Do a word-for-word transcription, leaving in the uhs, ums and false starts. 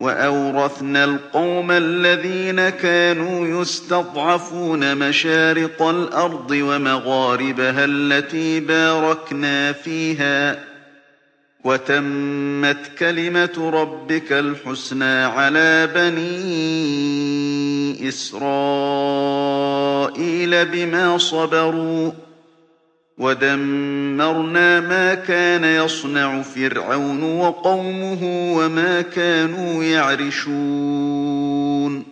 وَأَوْرَثْنَا الْقَوْمَ الَّذِينَ كَانُوا يُسْتَضْعَفُونَ مَشَارِقَ الْأَرْضِ وَمَغَارِبَهَا الَّتِي بَارَكْنَا فِيهَا ۖ وَتَمَّتْ كَلِمَةُ رَبِّكَ الْحُسْنَىٰ عَلَىٰ بَنِي إِسْرَائِيلَ بِمَا صَبَرُوا ۖ وَدَمَّرْنَا مَا كَانَ يَصْنَعُ فِرْعَوْنُ وَقَوْمُهُ وَمَا كَانُوا يَعْرِشُونَ